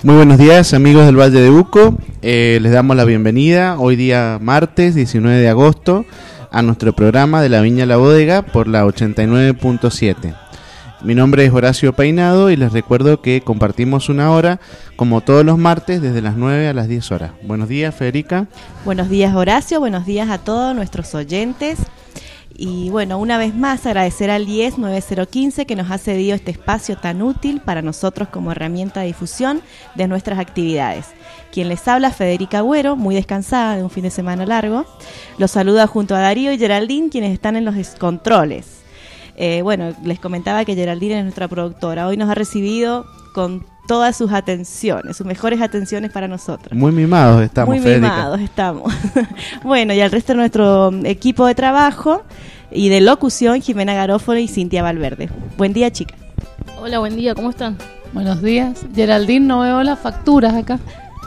Muy buenos días, amigos del Valle de Uco. Les damos la bienvenida hoy día martes 19 de agosto a nuestro programa de la Viña La Bodega por la 89.7. Mi nombre es Horacio Peinado y les recuerdo que compartimos una hora como todos los martes desde las 9 a las 10 horas. Buenos días, Federica. Buenos días, Horacio. Buenos días a todos nuestros oyentes. Y bueno, una vez más agradecer al IES 9015 que nos ha cedido este espacio tan útil para nosotros como herramienta de difusión de nuestras actividades. Quien les habla, Federica Agüero, muy descansada de un fin de semana largo. Los saluda junto a Darío y Geraldine, quienes están en los controles. Bueno, les comentaba que Geraldine es nuestra productora. Hoy nos ha recibido con todas sus atenciones, sus mejores atenciones para nosotros. Muy mimados estamos, muy Federica. Muy mimados estamos. Bueno, y al resto de nuestro equipo de trabajo y de locución, Jimena Garófalo y Cintia Valverde. Buen día, chicas. Hola, buen día, ¿cómo están? Buenos días. Geraldine, no veo las facturas acá.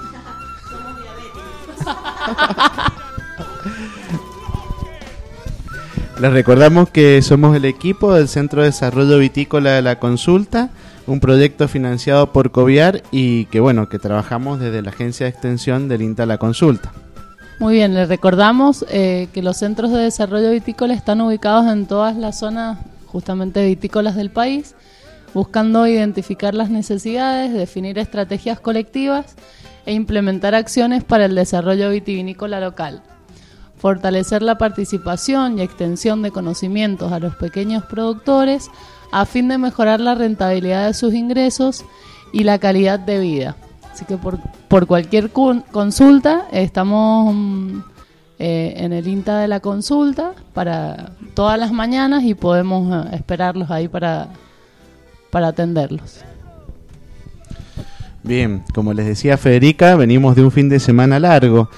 Les recordamos que somos el equipo del Centro de Desarrollo Vitícola de la Consulta, un proyecto financiado por COVIAR y que bueno, que trabajamos desde la agencia de extensión del INTA La Consulta. Muy bien, les recordamos que los centros de desarrollo vitícola están ubicados en todas las zonas justamente vitícolas del país, buscando identificar las necesidades, definir estrategias colectivas e implementar acciones para el desarrollo vitivinícola local. Fortalecer la participación y extensión de conocimientos a los pequeños productores a fin de mejorar la rentabilidad de sus ingresos y la calidad de vida. Así que por cualquier consulta estamos en el INTA de la Consulta para todas las mañanas y podemos esperarlos ahí para atenderlos. Bien, como les decía Federica, venimos de un fin de semana largo.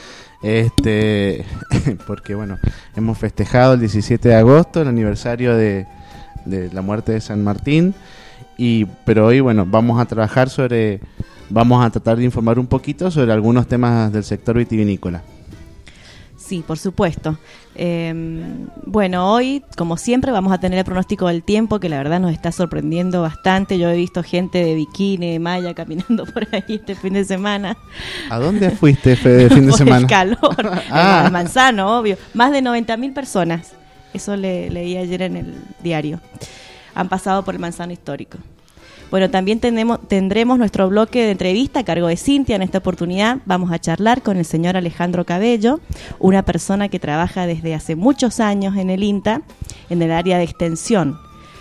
Porque bueno, hemos festejado el 17 de agosto, el aniversario de la muerte de San Martín, pero hoy bueno, vamos a tratar de informar un poquito sobre algunos temas del sector vitivinícola. Sí, por supuesto. Bueno, hoy, como siempre, vamos a tener el pronóstico del tiempo, que la verdad nos está sorprendiendo bastante. Yo he visto gente de bikini, de malla, caminando por ahí este fin de semana. ¿A dónde fuiste, Fede, el fin de semana? Por el calor, en Manzano, obvio. Más de 90.000 personas. Eso leí ayer en el diario. Han pasado por el Manzano histórico. Bueno, también tendremos nuestro bloque de entrevista a cargo de Cintia. En esta oportunidad vamos a charlar con el señor Alejandro Cabello, una persona que trabaja desde hace muchos años en el INTA, en el área de extensión,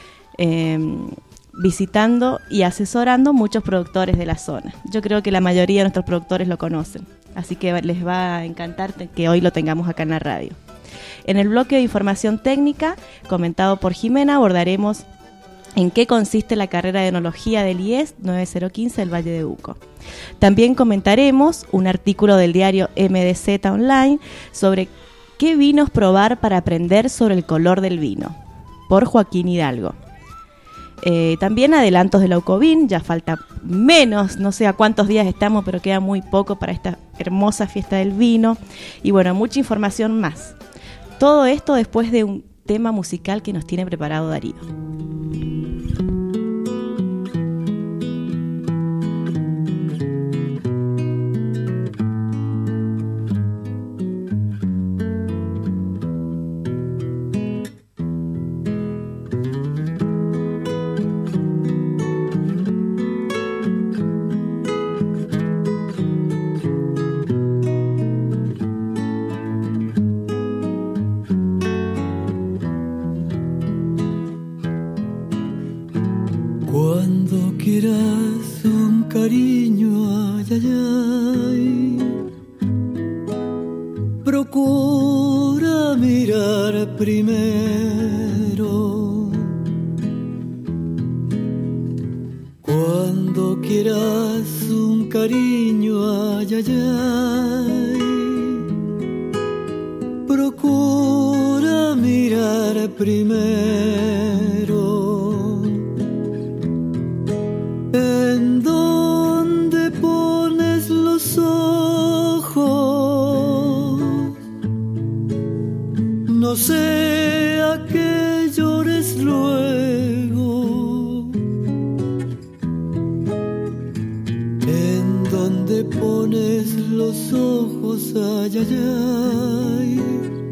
visitando y asesorando muchos productores de la zona. Yo creo que la mayoría de nuestros productores lo conocen, así que les va a encantar que hoy lo tengamos acá en la radio. En el bloque de información técnica, comentado por Jimena, abordaremos en qué consiste la carrera de enología del IES 9015 del Valle de Uco. También comentaremos un artículo del diario MDZ Online sobre qué vinos probar para aprender sobre el color del vino, por Joaquín Hidalgo. También adelantos de la Ucovin, ya falta menos, no sé a cuántos días estamos, pero queda muy poco para esta hermosa fiesta del vino. Y bueno, mucha información más. Todo esto después de un tema musical que nos tiene preparado Darío. Cuando quieras un cariño, ay, ay, ay, procura mirar primero. Cuando quieras un cariño, ay, ay, ay, procura mirar primero. ¿En dónde pones los ojos? No sea que llores luego. ¿En donde pones los ojos, ay, ay, ay.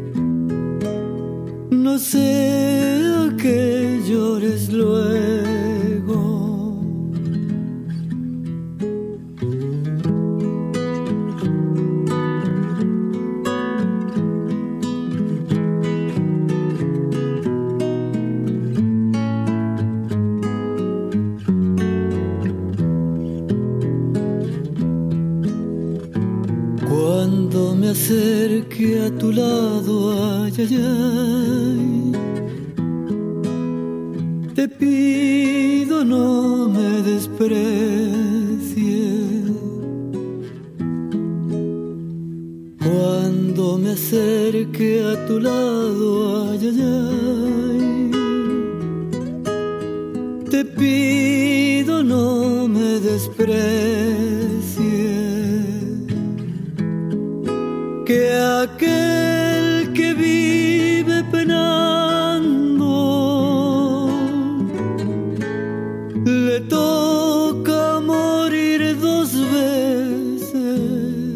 No sea que llores luego. Cuando me acerque a tu lado, ay, ay, ay, te pido no me desprecies. Cuando me acerque a tu lado, ay, ay, ay, te pido no me desprecies. Que aquel que vive penando le toca morir dos veces.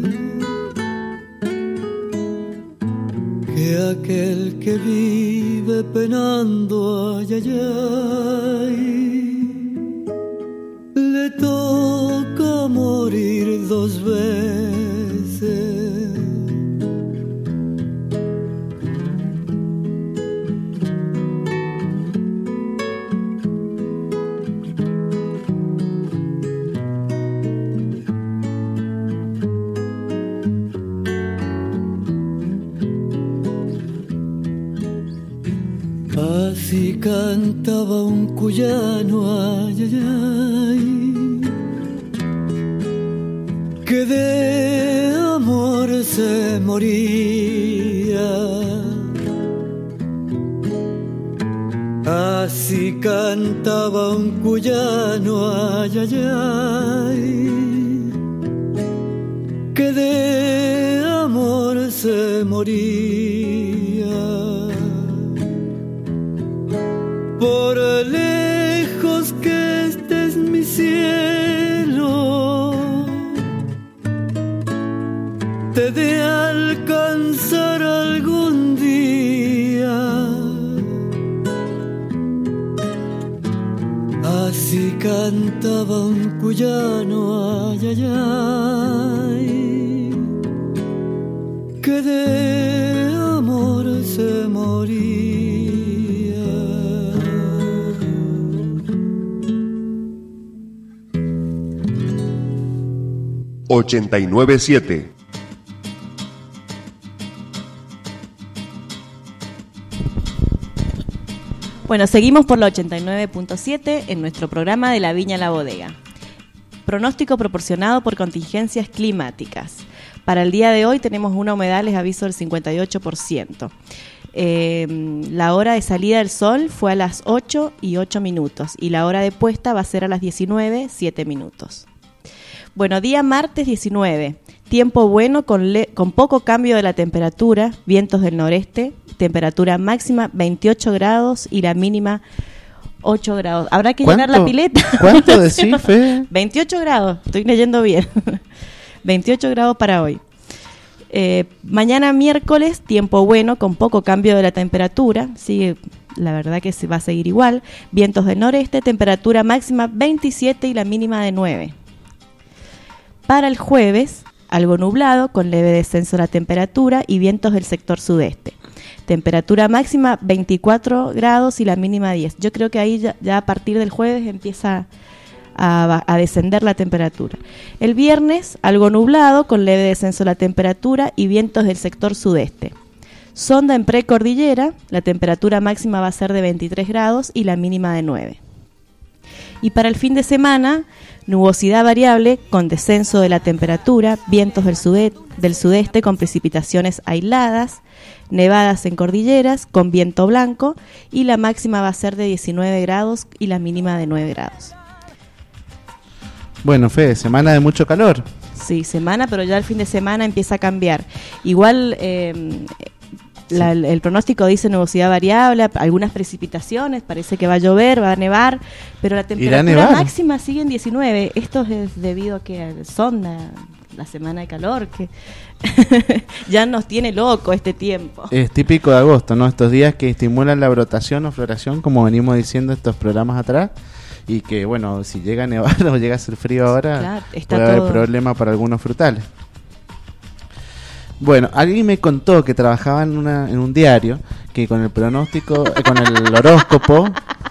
Que aquel que vive penando, ay, ay, ay, le toca morir dos veces. Así cantaba un cuyano, ay, ay, ay, que de amor se moría. Así cantaba un cuyano, ay, ay, ay, que de amor se moría. Por lejos que estés mi cielo, te de alcanzar algún día. Así cantaba un cuyano, ay, ay, ay, que de amor se moría. 89.7. Bueno, seguimos por la 89.7 en nuestro programa de La Viña la Bodega. Pronóstico proporcionado por contingencias climáticas. Para el día de hoy tenemos una humedad, les aviso, del 58%. La hora de salida del sol fue a las 8:08 y la hora de puesta va a ser a las 19:07. Bueno, día martes 19, tiempo bueno con poco cambio de la temperatura, vientos del noreste, temperatura máxima 28 grados y la mínima 8 grados. Habrá que llenar la pileta. ¿Cuánto decís, Fe? 28 grados, estoy leyendo bien. 28 grados para hoy. Mañana miércoles, tiempo bueno con poco cambio de la temperatura, sigue, la verdad que se va a seguir igual, vientos del noreste, temperatura máxima 27 y la mínima de 9. Para el jueves, algo nublado, con leve descenso de la temperatura y vientos del sector sudeste. Temperatura máxima 24 grados y la mínima 10. Yo creo que ahí ya a partir del jueves empieza a descender la temperatura. El viernes, algo nublado, con leve descenso de la temperatura y vientos del sector sudeste. Sonda en precordillera, la temperatura máxima va a ser de 23 grados y la mínima de 9. Y para el fin de semana, nubosidad variable con descenso de la temperatura, vientos del sudeste con precipitaciones aisladas, nevadas en cordilleras con viento blanco y la máxima va a ser de 19 grados y la mínima de 9 grados. Bueno, Fede, semana de mucho calor. Sí, semana, pero ya el fin de semana empieza a cambiar. Igual el pronóstico dice nubosidad variable, algunas precipitaciones, parece que va a llover, va a nevar, pero la temperatura máxima sigue en 19. Esto es debido a que sonda, la semana de calor, que ya nos tiene loco este tiempo. Es típico de agosto, ¿no? Estos días que estimulan la brotación o floración, como venimos diciendo estos programas atrás, y que, bueno, si llega a nevar o llega a hacer frío ahora, Claro, está puede haber todo. problema para algunos frutales. Bueno, alguien me contó que trabajaba en un diario que con el pronóstico, con el horóscopo,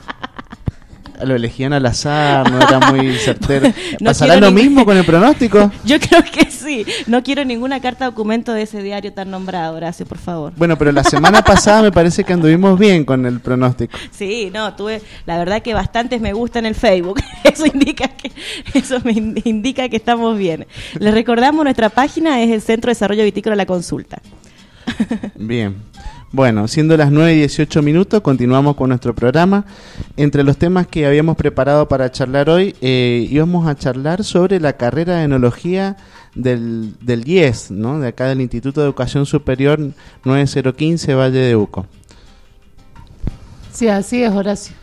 lo elegían al azar, no era muy certero. No ¿Pasará quiero lo mismo con el pronóstico? Yo creo que sí. No quiero ninguna carta documento de ese diario tan nombrado, Horacio, por favor. Bueno, pero la semana pasada me parece que anduvimos bien con el pronóstico. Sí, no, tuve, la verdad que bastantes me gusta en el Facebook. Eso me indica que estamos bien. Les recordamos, nuestra página es el Centro de Desarrollo Vitícola La Consulta. Bien. Bueno, siendo las 9:18, continuamos con nuestro programa. Entre los temas que habíamos preparado para charlar hoy, íbamos a charlar sobre la carrera de enología del IES, ¿no? De acá del Instituto de Educación Superior 9015 Valle de Uco. Sí, así es, Horacio.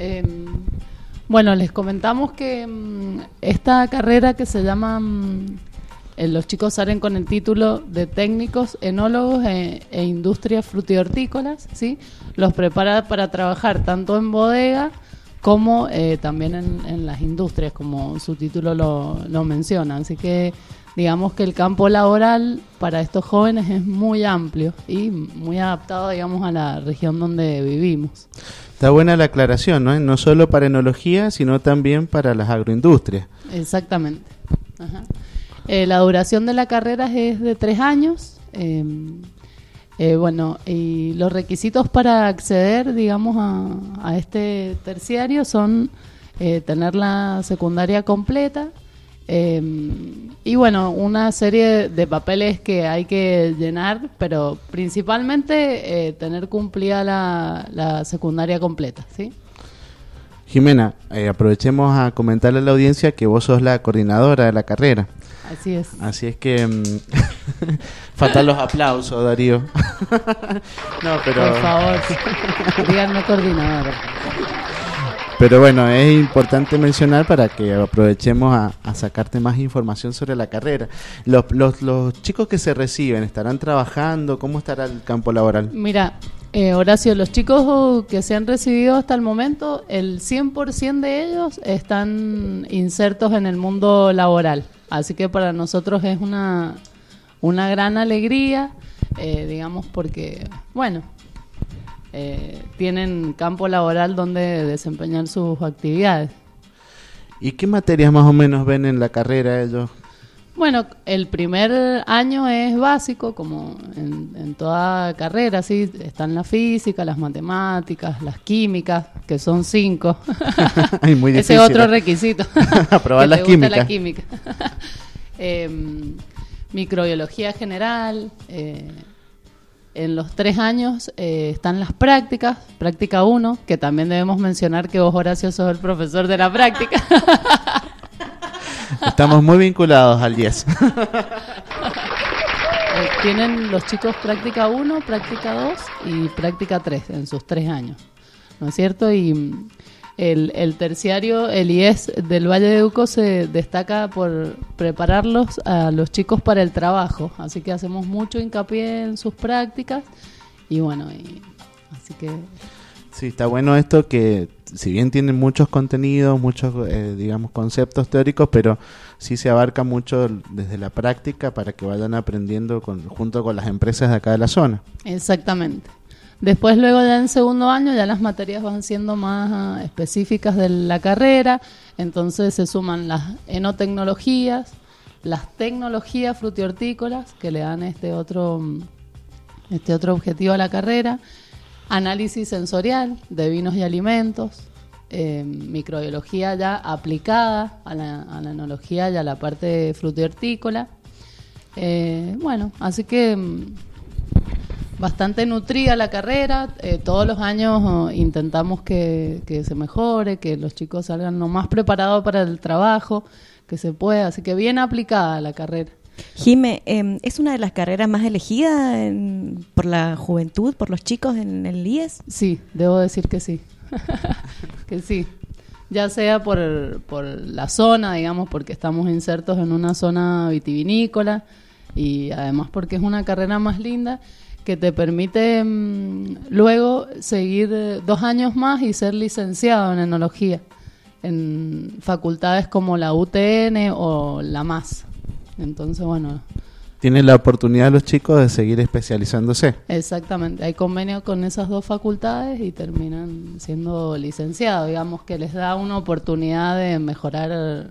Bueno, les comentamos que esta carrera que se llama... los chicos salen con el título de técnicos enólogos e industrias frutihortícolas, ¿sí? Los prepara para trabajar tanto en bodega como también en las industrias, como su título lo menciona. Así que digamos que el campo laboral para estos jóvenes es muy amplio y muy adaptado, digamos, a la región donde vivimos. Está buena la aclaración, ¿no? No solo para enología, sino también para las agroindustrias. Exactamente. Ajá. La duración de la carrera es de 3 años. Bueno, y los requisitos para acceder, digamos, a este terciario son tener la secundaria completa y, bueno, una serie de papeles que hay que llenar, pero principalmente tener cumplida la secundaria completa, ¿sí? Jimena, aprovechemos a comentarle a la audiencia que vos sos la coordinadora de la carrera. Así es. Así es que faltan los aplausos, Darío. No, pero Por favor, díganme coordinadora. pero bueno, es importante mencionar para que aprovechemos a sacarte más información sobre la carrera. Los chicos que se reciben, ¿estarán trabajando? ¿Cómo estará el campo laboral? Mira, Horacio, los chicos que se han recibido hasta el momento, el 100% de ellos están insertos en el mundo laboral. Así que para nosotros es una gran alegría, digamos, porque, bueno, tienen campo laboral donde desempeñar sus actividades. ¿Y qué materias más o menos ven en la carrera ellos? Bueno, el primer año es básico, como en toda carrera, ¿sí? Están la física, las matemáticas, las químicas, que son 5. Ay, muy difícil. Ese es otro requisito. Aprobar que las te guste químicas. la química. Microbiología general. En los 3 años están las prácticas, práctica 1, que también debemos mencionar que vos, Horacio, sos el profesor de la práctica. Estamos muy vinculados al 10. Tienen los chicos práctica 1, práctica 2 y práctica 3 en sus 3 años, ¿no es cierto? Y el terciario, el IES del Valle de Uco, se destaca por prepararlos a los chicos para el trabajo, así que hacemos mucho hincapié en sus prácticas y bueno, así que... Sí, está bueno esto que si bien tienen muchos contenidos, muchos digamos conceptos teóricos, pero sí se abarca mucho desde la práctica para que vayan aprendiendo junto con las empresas de acá de la zona. Exactamente. Después, luego ya en segundo año, ya las materias van siendo más específicas de la carrera, entonces se suman las enotecnologías, las tecnologías frutihortícolas, que le dan este otro objetivo a la carrera, análisis sensorial de vinos y alimentos, microbiología ya aplicada a la enología y a la parte frutihortícola. Bueno, así que bastante nutrida la carrera. Todos los años intentamos que se mejore, que los chicos salgan lo más preparados para el trabajo que se pueda, así que bien aplicada la carrera. Jime, ¿es una de las carreras más elegidas por la juventud, por los chicos en el IES? Sí, debo decir que sí. Que sí. ya sea por la zona, digamos, porque estamos insertos en una zona vitivinícola y además porque es una carrera más linda que te permite luego seguir 2 años más y ser licenciado en enología en facultades como la UTN o la MAS. Entonces, bueno, tienen la oportunidad los chicos de seguir especializándose. exactamente, hay convenio con esas 2 facultades y terminan siendo licenciados, digamos que les da una oportunidad de mejorar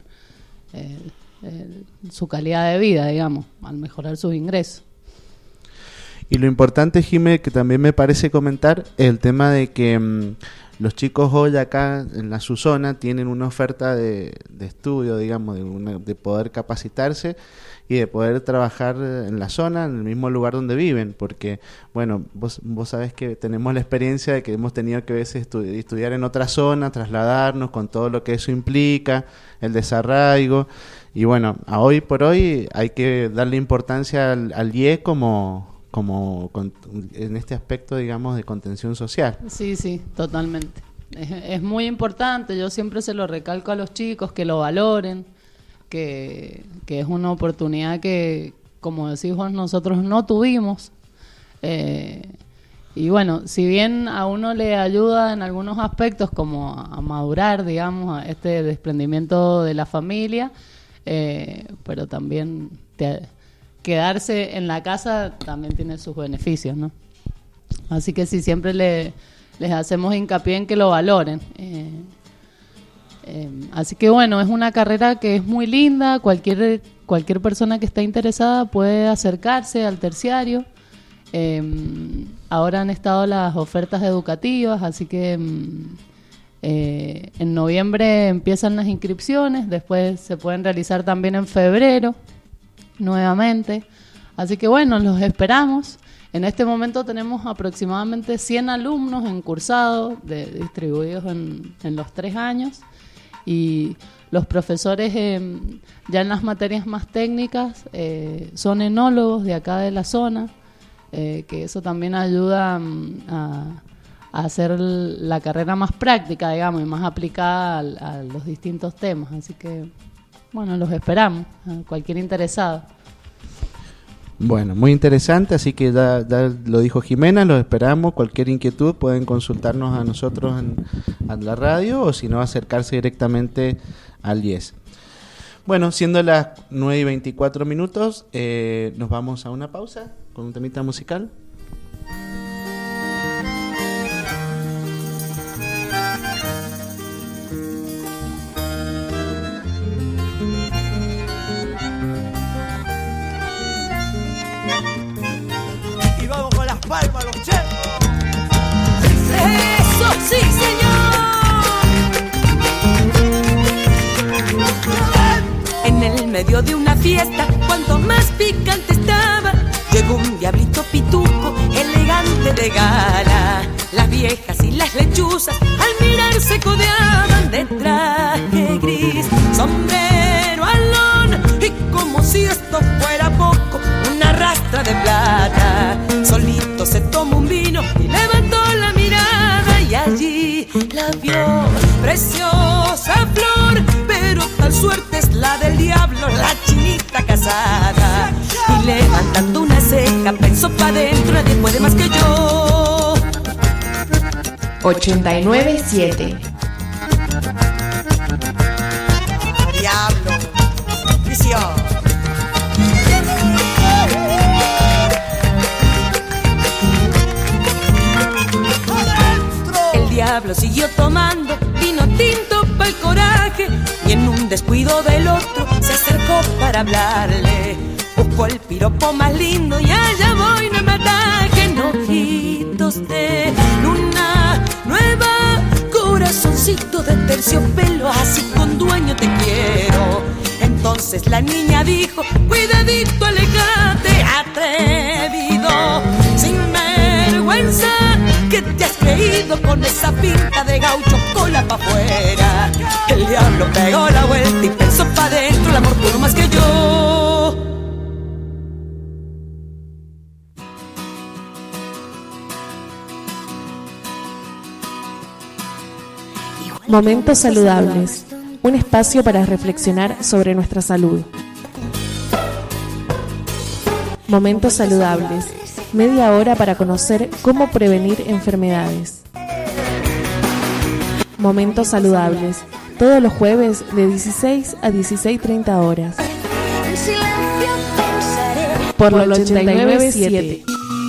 su calidad de vida, digamos, al mejorar sus ingresos. Y lo importante, Jimé, que también me parece comentar, es el tema de que los chicos hoy acá en su zona tienen una oferta de estudio, digamos, de poder capacitarse y de poder trabajar en la zona, en el mismo lugar donde viven, porque, bueno, vos sabés que tenemos la experiencia de que hemos tenido que a veces estudiar en otra zona, trasladarnos con todo lo que eso implica, el desarraigo, y bueno, a hoy por hoy hay que darle importancia al IE como en este aspecto, digamos, de contención social. Sí, sí, totalmente. Es muy importante, yo siempre se lo recalco a los chicos, que lo valoren, que es una oportunidad que, como decís vos, nosotros no tuvimos. Y bueno, si bien a uno le ayuda en algunos aspectos como a madurar, digamos, a este desprendimiento de la familia, pero también quedarse en la casa también tiene sus beneficios, ¿no? Así que sí, siempre les hacemos hincapié en que lo valoren. Así que bueno, es una carrera que es muy linda, cualquier persona que esté interesada puede acercarse al terciario. Ahora han estado las ofertas educativas, así que en noviembre empiezan las inscripciones, después se pueden realizar también en febrero nuevamente, así que bueno, los esperamos. En este momento tenemos aproximadamente 100 alumnos encursados, distribuidos en los 3 años, y los profesores ya en las materias más técnicas son enólogos de acá de la zona, que eso también ayuda a hacer la carrera más práctica, digamos, y más aplicada a los distintos temas, así que bueno, los esperamos, a cualquier interesado. Bueno, muy interesante, así que ya lo dijo Jimena, los esperamos. Cualquier inquietud pueden consultarnos a nosotros en la radio o si no acercarse directamente al IES. Bueno, siendo las 9:24, nos vamos a una pausa con un temita musical. Palma, los chefs. ¡Eso sí, señor! En el medio de una fiesta, cuanto más picante estaba, llegó un diablito pituco, elegante de gala. Las viejas y las lechuzas al mirar se codeaban de traje gris, sombrero alón, y como si esto fuera poco, una rastra de plata. Solito se tomó un vino y levantó la mirada y allí la vio, preciosa flor, pero tal suerte es la del diablo, la chinita casada. Y levantando una ceja pensó pa' dentro, nadie puede más que yo. 89.7 Diablo, visión. El diablo siguió tomando vino tinto pa'l coraje y en un descuido del otro se acercó para hablarle. Buscó el piropo más lindo y allá voy, no me ataquen. Ojitos de luna nueva, corazoncito de terciopelo, así con dueño te quiero. Entonces la niña dijo, cuidadito, alejate, atrevido, sin vergüenza, que te has creído con esa pinta de gaucho, cola pa' afuera. El diablo pegó la vuelta y pensó pa' dentro, el amor pudo más que yo. Momentos saludables, un espacio para reflexionar sobre nuestra salud. Momentos saludables, media hora para conocer cómo prevenir enfermedades. Momentos saludables, todos los jueves de 16 a 16:30 horas. Por la 89.7.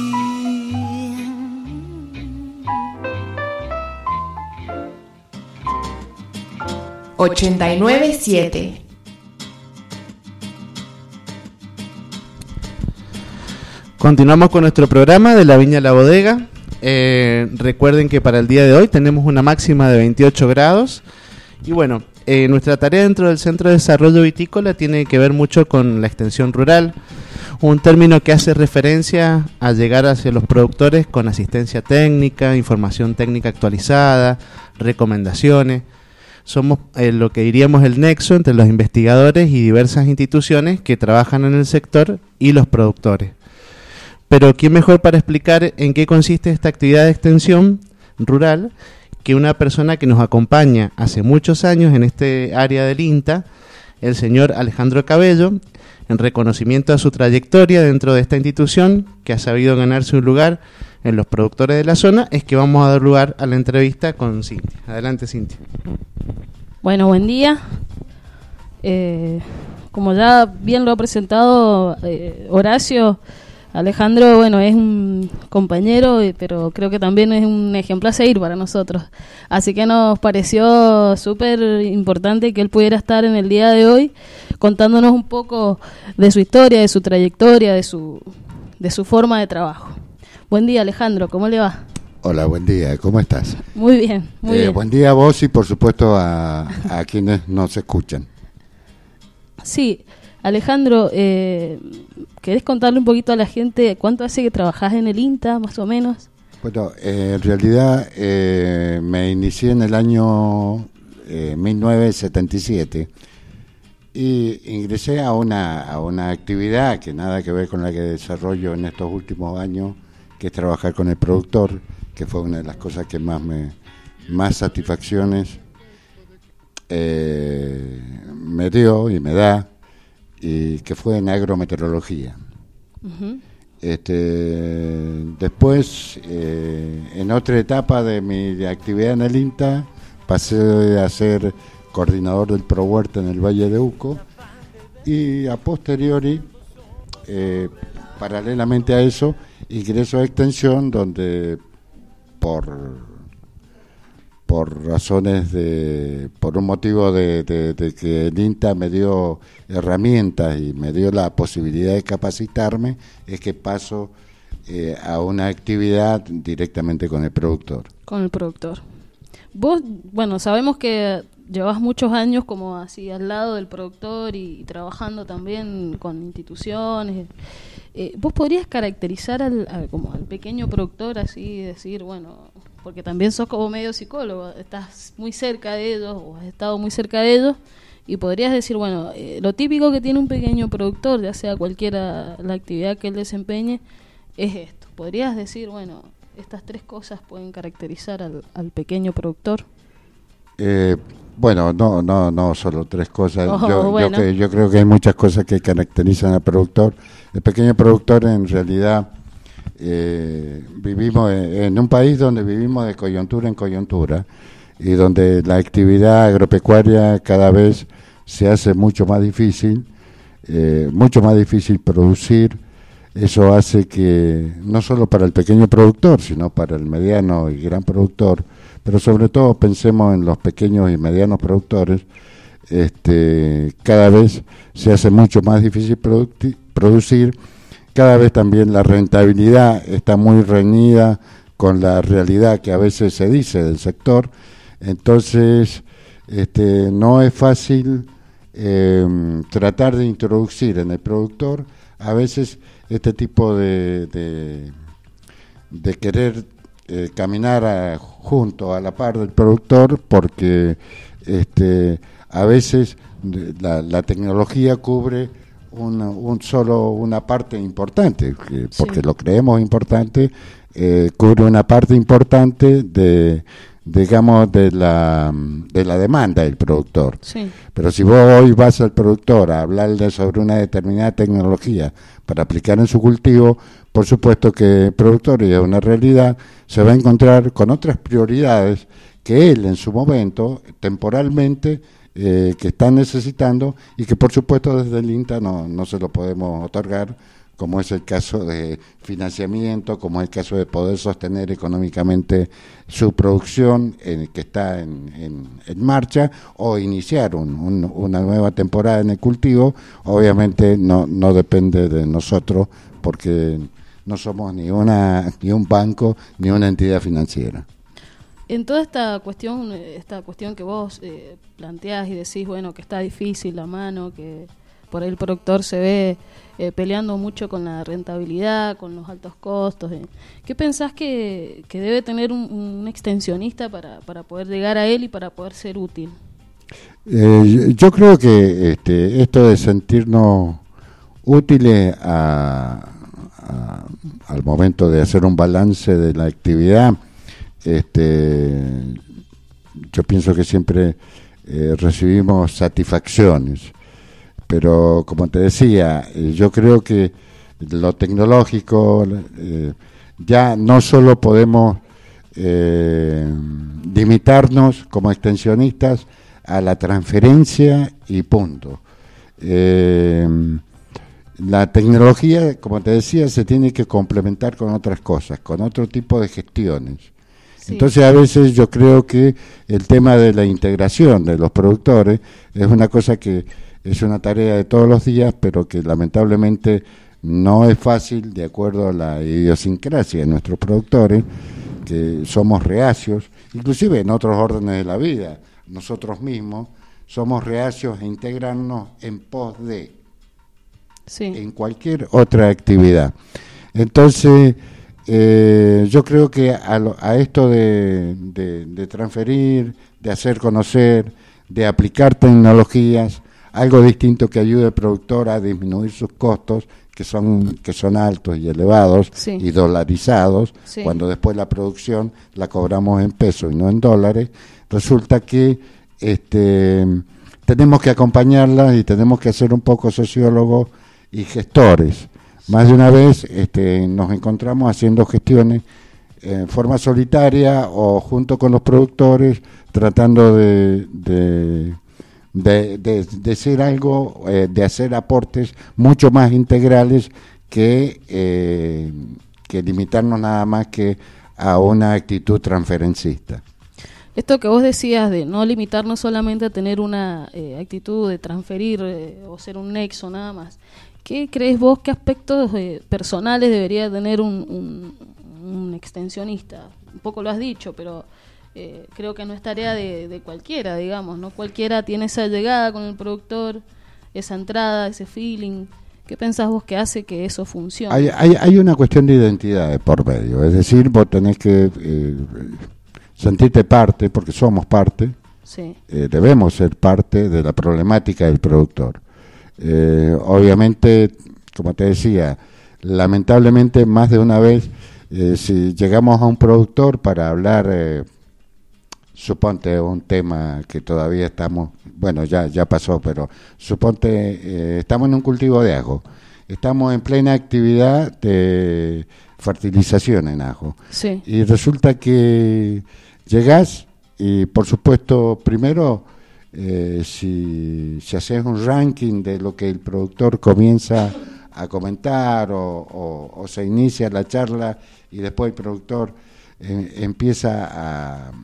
89.7. Continuamos con nuestro programa de la Viña La Bodega. Recuerden que para el día de hoy tenemos una máxima de 28 grados. Y bueno, nuestra tarea dentro del Centro de Desarrollo Vitícola tiene que ver mucho con la extensión rural, un término que hace referencia a llegar hacia los productores con asistencia técnica, información técnica actualizada, recomendaciones. Somos lo que diríamos el nexo entre los investigadores y diversas instituciones que trabajan en el sector y los productores. Pero ¿quién mejor para explicar en qué consiste esta actividad de extensión rural que una persona que nos acompaña hace muchos años en este área del INTA, el señor Alejandro Cabello, en reconocimiento a su trayectoria dentro de esta institución, que ha sabido ganarse un lugar en los productores de la zona? Es que vamos a dar lugar a la entrevista con Cintia. Adelante, Cintia. Bueno, buen día. Como ya bien lo ha presentado Horacio, Alejandro, bueno, es un compañero, pero creo que también es un ejemplo a seguir para nosotros. Así que nos pareció súper importante que él pudiera estar en el día de hoy contándonos un poco de su historia, de su trayectoria, de su forma de trabajo. Buen día, Alejandro, ¿cómo le va? Hola, buen día, ¿cómo estás? Muy bien, muy bien. Buen día a vos y por supuesto a quienes nos escuchan. Sí, Alejandro, ¿querés contarle un poquito a la gente cuánto hace que trabajás en el INTA, más o menos? Bueno, en realidad me inicié en el año 1977 y ingresé a una actividad que nada que ver con la que desarrollo en estos últimos años, que es trabajar con el productor, que fue una de las cosas que más satisfacciones me dio y me da, y que fue en agrometeorología. Uh-huh. Después, en otra etapa de mi actividad en el INTA, pasé a ser coordinador del ProHuerta en el Valle de Uco, y a posteriori, paralelamente a eso, ingreso a Extensión, donde por razones por un motivo de que el INTA me dio herramientas y me dio la posibilidad de capacitarme, es que paso a una actividad directamente con el productor. Con el productor. Vos, bueno, sabemos que llevas muchos años como así al lado del productor y trabajando también con instituciones. ¿Vos podrías caracterizar como al pequeño productor, así decir, bueno, porque también sos como medio psicólogo, estás muy cerca de ellos o has estado muy cerca de ellos, y podrías decir, bueno, lo típico que tiene un pequeño productor, ya sea cualquiera la actividad que él desempeñe, es esto? ¿Podrías decir, bueno, estas tres cosas pueden caracterizar al pequeño productor? Bueno, no solo tres cosas. Yo creo que hay muchas cosas que caracterizan al productor. El pequeño productor, en realidad, vivimos en un país donde vivimos de coyuntura en coyuntura y donde la actividad agropecuaria cada vez se hace mucho más difícil producir. Eso hace que, no solo para el pequeño productor, sino para el mediano y gran productor, pero sobre todo pensemos en los pequeños y medianos productores, cada vez se hace mucho más difícil producir, cada vez también la rentabilidad está muy reñida con la realidad que a veces se dice del sector, entonces no es fácil tratar de introducir en el productor a veces este tipo de querer caminar junto a la par del productor, porque a veces la tecnología cubre solo una parte importante, porque lo creemos importante, cubre una parte importante de digamos, de la demanda del productor. Sí. Pero si vos hoy vas al productor a hablarle sobre una determinada tecnología para aplicar en su cultivo, por supuesto que el productor, y es una realidad, se va a encontrar con otras prioridades que él en su momento, temporalmente, que está necesitando, y que por supuesto desde el INTA no se lo podemos otorgar, como es el caso de financiamiento, como es el caso de poder sostener económicamente su producción que está en marcha, o iniciar una nueva temporada en el cultivo. Obviamente no depende de nosotros, porque no somos ni un banco ni una entidad financiera. En toda esta cuestión que vos planteás y decís, bueno, que está difícil la mano, que por ahí el productor se ve peleando mucho con la rentabilidad, con los altos costos, ¿qué pensás que debe tener un extensionista para poder llegar a él y para poder ser útil? Yo creo que esto de sentirnos útiles al momento de hacer un balance de la actividad, yo pienso que siempre recibimos satisfacciones, pero como te decía, yo creo que lo tecnológico, ya no solo podemos limitarnos como extensionistas a la transferencia y punto. La tecnología, como te decía, se tiene que complementar con otras cosas, con otro tipo de gestiones. Sí. Entonces, a veces yo creo que el tema de la integración de los productores es una cosa que es una tarea de todos los días, pero que lamentablemente no es fácil de acuerdo a la idiosincrasia de nuestros productores, que somos reacios, inclusive en otros órdenes de la vida. Nosotros mismos somos reacios a integrarnos en pos de, en cualquier otra actividad. Entonces, yo creo que a esto de transferir, de hacer conocer, de aplicar tecnologías, algo distinto que ayude al productor a disminuir sus costos, que son altos y elevados, y dolarizados, cuando después la producción la cobramos en pesos y no en dólares, resulta que tenemos que acompañarla y tenemos que ser un poco sociólogos y gestores. Más de una vez nos encontramos haciendo gestiones en forma solitaria o junto con los productores, tratando de ser algo, de hacer aportes mucho más integrales que limitarnos nada más que a una actitud transferencista. Esto que vos decías de no limitarnos solamente a tener una actitud de transferir o ser un nexo nada más, ¿qué crees vos, qué aspectos personales debería tener un extensionista? Un poco lo has dicho, pero creo que no es tarea de cualquiera, digamos, no cualquiera tiene esa llegada con el productor, esa entrada, ese feeling. ¿Qué pensás vos que hace que eso funcione? Hay una cuestión de identidad de por medio, es decir, vos tenés que sentirte parte, porque somos parte, debemos ser parte de la problemática del productor. Obviamente, como te decía, lamentablemente más de una vez, si llegamos a un productor para hablar, suponte un tema que todavía estamos, bueno, ya pasó, pero suponte estamos en un cultivo de ajo, estamos en plena actividad de fertilización en ajo, y resulta que llegás y por supuesto primero si haces un ranking de lo que el productor comienza a comentar o se inicia la charla y después el productor empieza a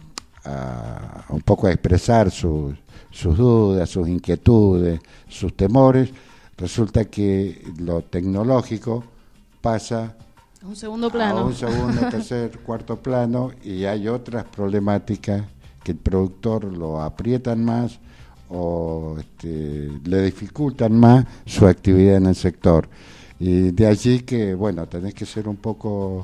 un poco a expresar sus dudas, sus inquietudes, sus temores, resulta que lo tecnológico pasa a un segundo plano, a un segundo, tercer, cuarto plano, y hay otras problemáticas que el productor lo aprietan más o le dificultan más su actividad en el sector. Y de allí que, bueno, tenés que ser un poco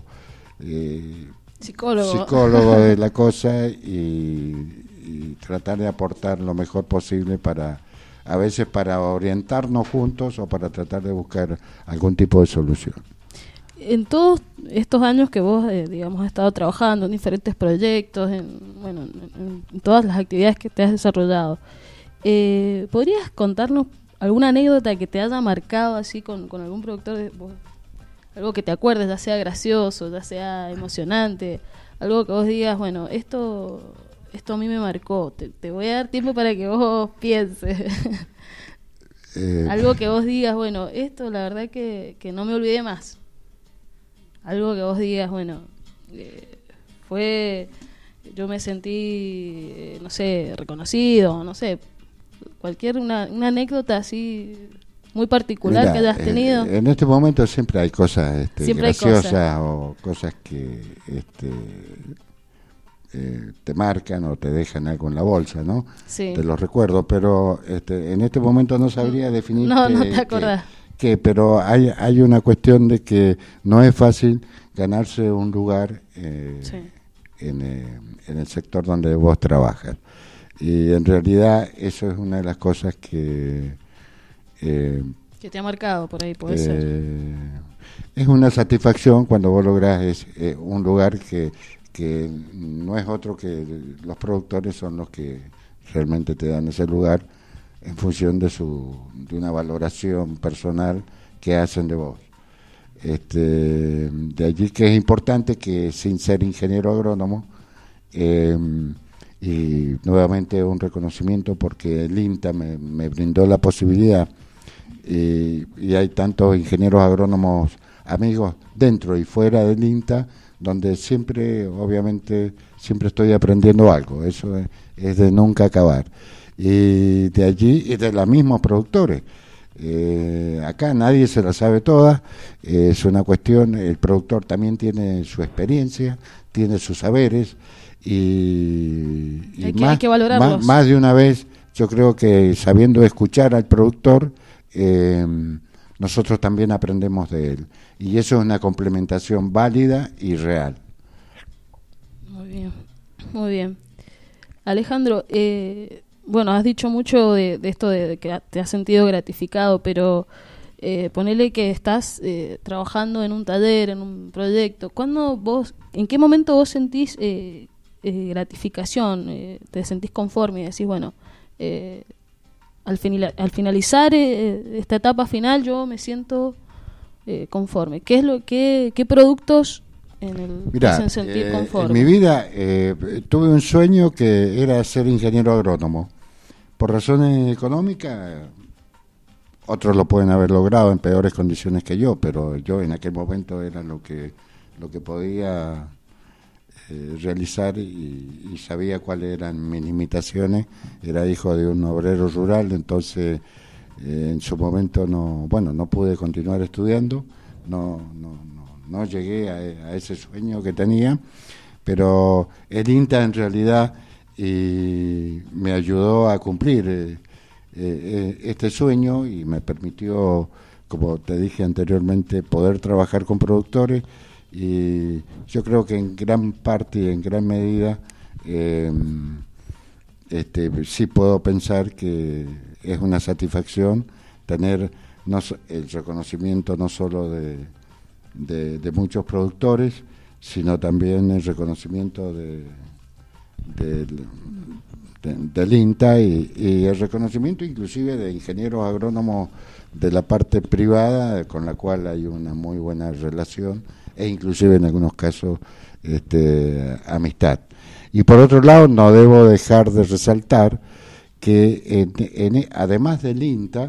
psicólogo de la cosa y tratar de aportar lo mejor posible a veces para orientarnos juntos o para tratar de buscar algún tipo de solución. En todos estos años que vos, digamos, has estado trabajando en diferentes proyectos, en todas las actividades que te has desarrollado, ¿podrías contarnos alguna anécdota que te haya marcado así con algún productor? Algo que te acuerdes, ya sea gracioso, ya sea emocionante, algo que vos digas, bueno, esto a mí me marcó. Te voy a dar tiempo para que vos pienses. Algo que vos digas, bueno, esto la verdad que no me olvidé más. Algo que vos digas, bueno, yo me sentí, no sé, reconocido, no sé, una anécdota así muy particular. Mirá, que hayas tenido. En este momento siempre hay cosas graciosas o cosas que te marcan o te dejan algo en la bolsa, ¿no? Sí. Te lo recuerdo, pero en este momento no sabría definir. No te acordás. Pero hay una cuestión de que no es fácil ganarse un lugar en el sector donde vos trabajas. Y en realidad eso es una de las cosas que te ha marcado por ahí, puede ser. Es una satisfacción cuando vos lográs un lugar que no es otro que los productores son los que realmente te dan ese lugar en función de una valoración personal que hacen de vos. De allí que es importante que, sin ser ingeniero agrónomo, y nuevamente un reconocimiento porque el INTA me brindó la posibilidad, y hay tantos ingenieros agrónomos amigos dentro y fuera del INTA, donde siempre estoy aprendiendo algo. Eso es de nunca acabar. Y de allí, y de los mismos productores. Acá nadie se la sabe toda, es una cuestión, el productor también tiene su experiencia, tiene sus saberes, y hay que valorarlos. Más de una vez, yo creo que sabiendo escuchar al productor, nosotros también aprendemos de él. Y eso es una complementación válida y real. Muy bien. Alejandro, bueno, has dicho mucho de esto de que te has sentido gratificado, pero ponele que estás trabajando en un taller, en un proyecto. ¿En qué momento vos sentís gratificación? ¿Te sentís conforme y decís, bueno, al finalizar esta etapa final yo me siento conforme? ¿Qué productos te hacen sentir conforme? En mi vida tuve un sueño que era ser ingeniero agrónomo. Por razones económicas, otros lo pueden haber logrado en peores condiciones que yo, pero yo en aquel momento era lo que podía realizar, y sabía cuáles eran mis limitaciones. Era hijo de un obrero rural, entonces en su momento no pude continuar estudiando, no llegué a ese sueño que tenía, pero el INTA en realidad me ayudó a cumplir este sueño, y me permitió, como te dije anteriormente, poder trabajar con productores. Y yo creo que en gran parte y en gran medida sí puedo pensar que es una satisfacción tener el reconocimiento no solo de muchos productores, sino también el reconocimiento del INTA y el reconocimiento inclusive de ingenieros agrónomos de la parte privada, con la cual hay una muy buena relación, e inclusive en algunos casos amistad. Y por otro lado, no debo dejar de resaltar que además del INTA,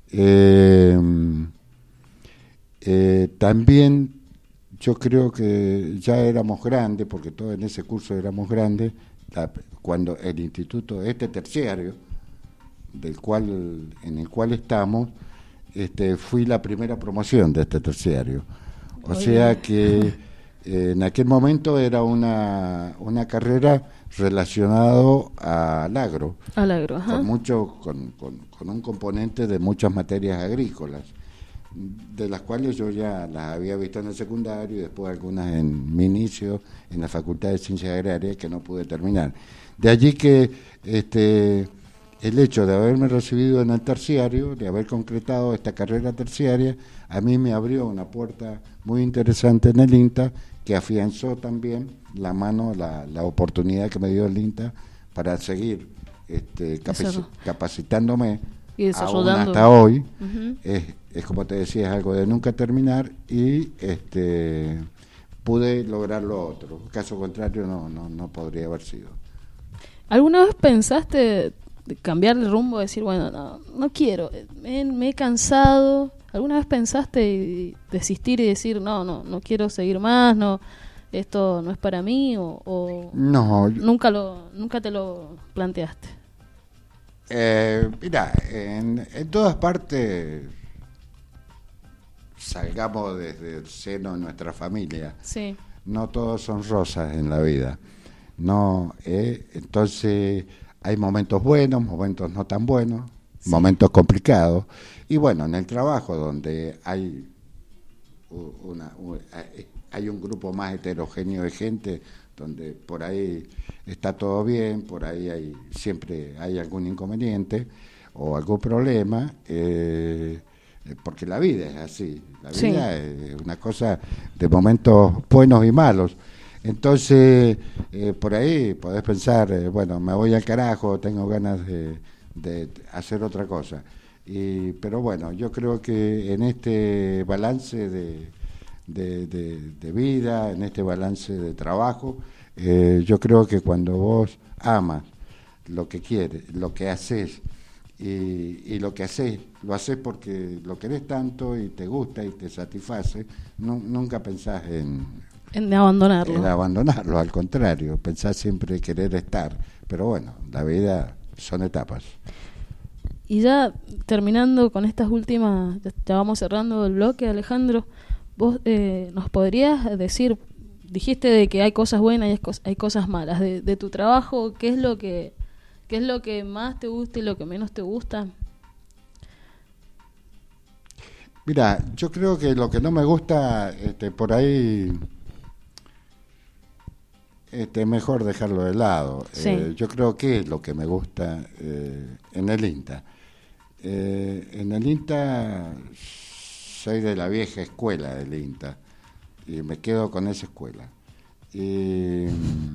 también yo creo que ya éramos grandes, porque todos en ese curso éramos grandes, cuando el instituto terciario en el cual estamos, fui la primera promoción de este terciario. O sea que en aquel momento era una carrera relacionado al agro. Al agro, ajá. Con un componente de muchas materias agrícolas, de las cuales yo ya las había visto en el secundario y después algunas en mi inicio en la Facultad de Ciencias Agrarias, que no pude terminar. De allí que el hecho de haberme recibido en el terciario, de haber concretado esta carrera terciaria, a mí me abrió una puerta muy interesante en el INTA, que afianzó también la oportunidad que me dio el INTA para seguir capacitándome y desarrollando hasta hoy. Uh-huh. Es como te decía, es algo de nunca terminar, y pude lograr lo otro. Caso contrario no podría haber sido. ¿Alguna vez pensaste de cambiar el rumbo, decir, bueno, no quiero, me he cansado? ¿Alguna vez pensaste desistir y decir, no quiero seguir más, esto no es para mí, o no, nunca te lo planteaste? Mira, en todas partes, salgamos desde el seno de nuestra familia, sí, no todos son rosas en la vida, no, entonces hay momentos buenos, momentos no tan buenos, sí, momentos complicados, y bueno, en el trabajo donde hay un grupo más heterogéneo de gente, donde por ahí está todo bien, por ahí siempre hay algún inconveniente o algún problema, porque la vida es así, la vida es una cosa de momentos buenos y malos. Entonces, por ahí podés pensar, bueno, me voy al carajo, tengo ganas de hacer otra cosa. Pero bueno, yo creo que en este balance de vida, en este balance de trabajo, yo creo que cuando vos amas lo que quieres, lo que haces, y lo que haces, lo haces porque lo querés tanto y te gusta y te satisface, nunca pensás en abandonarlo. En abandonarlo, al contrario, pensás siempre querer estar. Pero bueno, la vida son etapas. Y ya terminando con estas últimas, ya vamos cerrando el bloque, Alejandro, vos nos podrías decir, dijiste de que hay cosas buenas y hay cosas malas de tu trabajo, ¿qué es lo que más te gusta y lo que menos te gusta? Mira, yo creo que lo que no me gusta, por ahí, mejor dejarlo de lado. Sí. Yo creo que es lo que me gusta en el INTA. En el INTA soy de la vieja escuela del INTA y me quedo con esa escuela. Y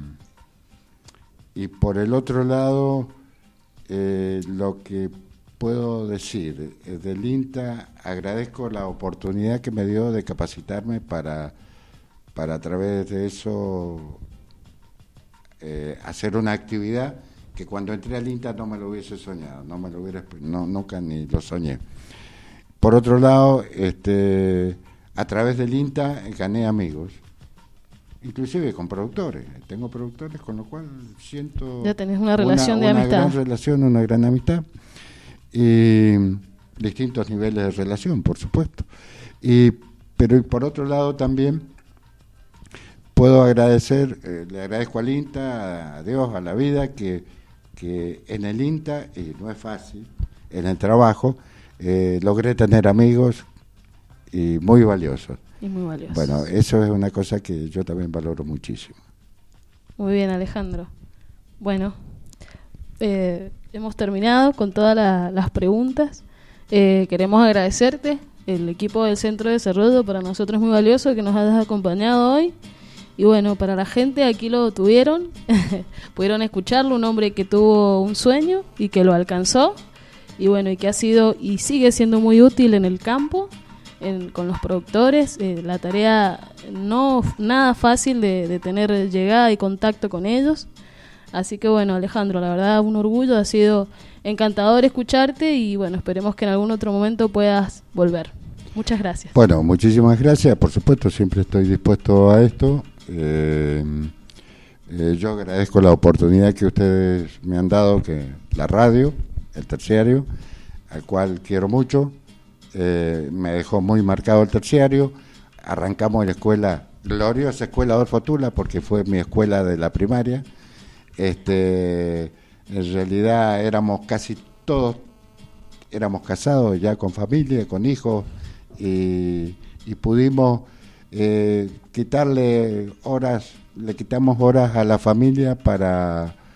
por el otro lado, lo que puedo decir del INTA, agradezco la oportunidad que me dio de capacitarme para a través de eso hacer una actividad que cuando entré al INTA no me lo hubiese soñado, nunca ni lo soñé. Por otro lado, a través del INTA gané amigos, inclusive con productores. Tengo productores, con lo cual siento... Ya tenés una relación de amistad. Una gran relación, una gran amistad. Y distintos niveles de relación, por supuesto. Pero por otro lado también puedo agradecer, le agradezco al INTA, a Dios, a la vida, que en el INTA, y no es fácil, en el trabajo, logré tener amigos y muy valiosos. Y muy valiosos. Bueno, eso es una cosa que yo también valoro muchísimo. Muy bien, Alejandro. Bueno, hemos terminado con todas las preguntas. Queremos agradecerte, el equipo del Centro de Desarrollo, para nosotros es muy valioso que nos hayas acompañado hoy. Y bueno, para la gente, aquí lo tuvieron, pudieron escucharlo, un hombre que tuvo un sueño y que lo alcanzó, y bueno, y que ha sido y sigue siendo muy útil en el campo, con los productores. La tarea no nada fácil de tener llegada y contacto con ellos. Así que bueno, Alejandro, la verdad un orgullo, ha sido encantador escucharte y bueno, esperemos que en algún otro momento puedas volver. Muchas gracias. Bueno, muchísimas gracias, por supuesto, siempre estoy dispuesto a esto. Yo agradezco la oportunidad que ustedes me han dado, que la radio, el terciario, al cual quiero mucho, me dejó muy marcado el terciario. Arrancamos en la escuela, gloriosa escuela Adolfo Tula, porque fue mi escuela de la primaria. En realidad éramos casi todos, éramos casados ya con familia, con hijos, y pudimos quitarle horas, le quitamos horas a la familia para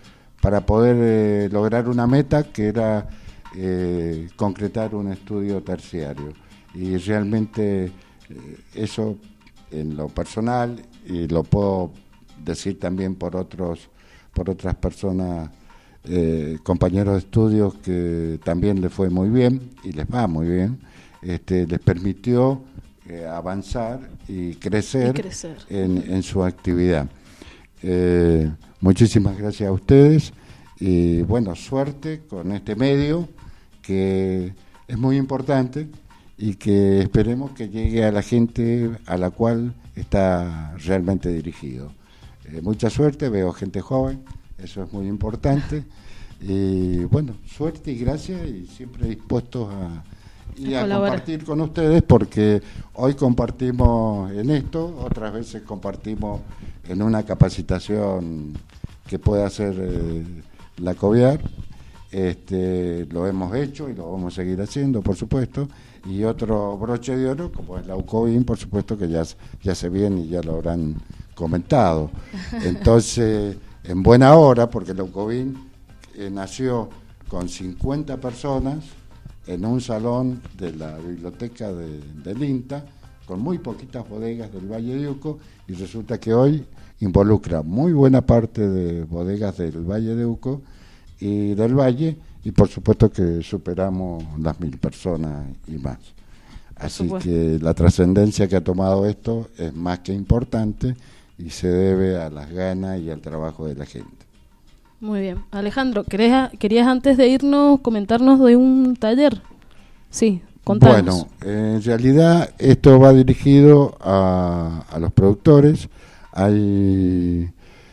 para poder lograr una meta que era concretar un estudio terciario. Y realmente eso en lo personal, y lo puedo decir también por otras personas, compañeros de estudios que también les fue muy bien y les va muy bien, les permitió avanzar y crecer, en su actividad. Muchísimas gracias a ustedes y bueno, suerte con este medio que es muy importante y que esperemos que llegue a la gente a la cual está realmente dirigido. Mucha suerte, veo gente joven, eso es muy importante. Y bueno, suerte y gracias y siempre dispuestos a compartir con ustedes, porque hoy compartimos en esto, otras veces compartimos en una capacitación que puede hacer la COVIAR. Lo hemos hecho y lo vamos a seguir haciendo, por supuesto, y otro broche de oro como es la UCOBIN, por supuesto que ya se viene y ya lo habrán comentado. Entonces, en buena hora, porque la UCOBIN nació con 50 personas en un salón de la biblioteca del INTA, con muy poquitas bodegas del Valle de Uco, y resulta que hoy involucra muy buena parte de bodegas del Valle de Uco y del Valle, y por supuesto que superamos las 1000 personas y más. Así que la trascendencia que ha tomado esto es más que importante y se debe a las ganas y al trabajo de la gente. Muy bien. Alejandro, ¿querías antes de irnos comentarnos de un taller? Sí, contanos. Bueno, en realidad esto va dirigido a los productores. Hay